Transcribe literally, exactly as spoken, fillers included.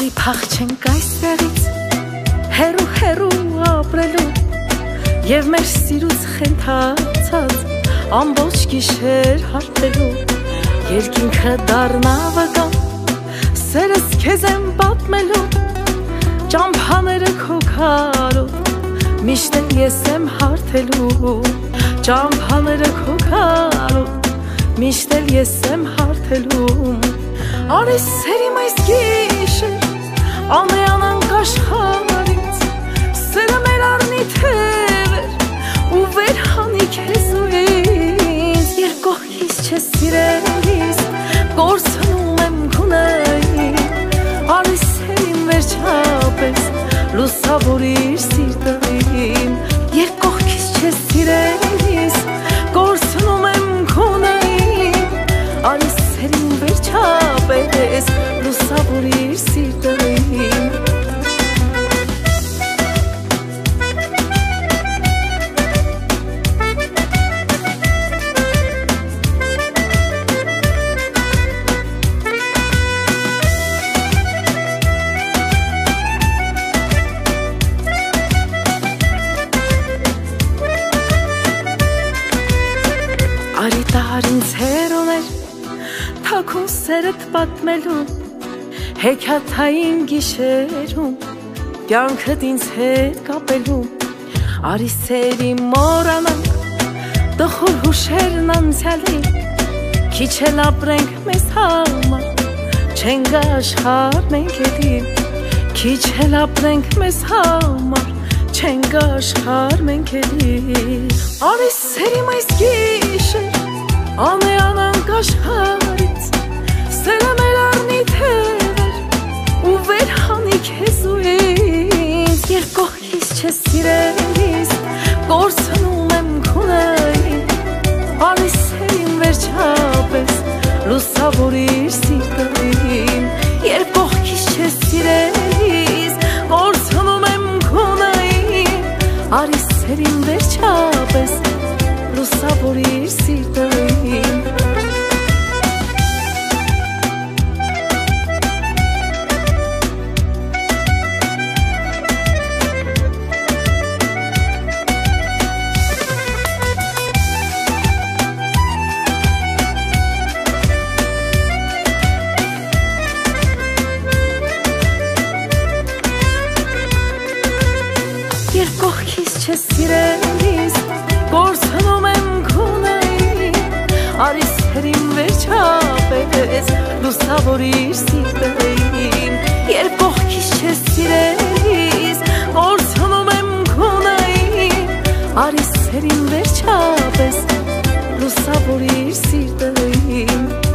Արի փախչենք այստեղից հերու հերու ապրելու Եվ մեր սիրուց խենթացած ամբողջ գիշեր հարբելու Երկինքը դառնա վկա սերս քեզ եմ պատմելու Ճամփաները քո քարով միշտ էլ ես եմ հարթելու Ճամփաները քո քարով միշտ էլ ես եմ հարթելու Արի սերիմ այս գիշեր ամեանանք աշխարից Սերը մեր առնի թևեր ու վեր հանի քեզ ու ինձ Երկողքից չես սիրելիս կորցնում եմ քունեին Արի սերիմ վերջապես լուսավորիր սիրտին Երկողքից չես սիրելիս կորցնում եմ քունեին Արի սերիմ վերջապես լուսավորիր սիրտին Արի տար ինձ հերոներ թաքուն սերդ պատմելու Հեքիաթային գիշերում կյանքդ ինձ հետ կապելու Արի սերի մորանանք տխուր հուշերն անցյալի Քիչ էլ ապրենք մեզ համար չեն գա աշխարհ մենք էլի Քիչ էլ ապրենք մեզ համար չեն գա աշխարհ մենք էլի Արի սերիմ այս գիշեր ամեանանք աշխարից Սերը մեր առնի թևեր ու վեր հանի քեզ ու ինձ Երկողքից չես սիրելիս կորցնում եմ քունեին Արի սերիմ վերջապես լուսավորիր սիրտին Երկողքից չես սիրելիս կորցնում եմ քունեին Արի սերիմ վերջապես լուսավորիր սիրտին Երկողքից չես սիրելիս կորցնում եմ քունեին Արի սերիմ վերջապես լուսավորիր սիրտին Երկողքից չես սիրելիս կորցնում եմ քունեին Արի սերիմ վերջապես լուսավորիր սիրտին